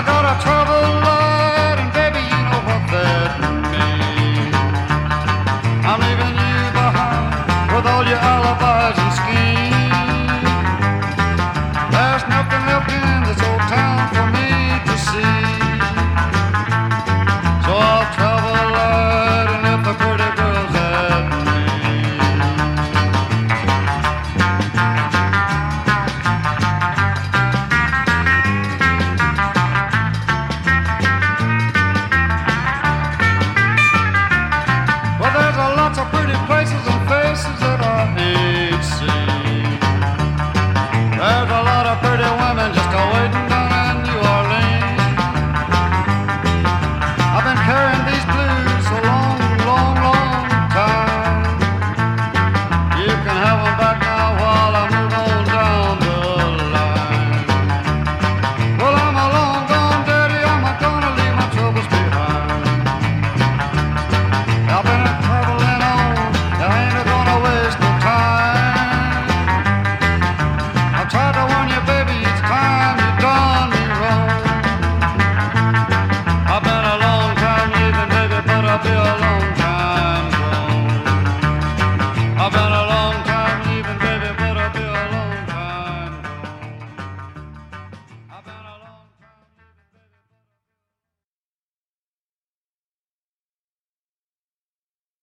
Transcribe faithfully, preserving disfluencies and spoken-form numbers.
got a troubled light, and baby, you know what that means. I'm leaving you behind with all your alibis and schemes. There's nothing left in this old town for me to see.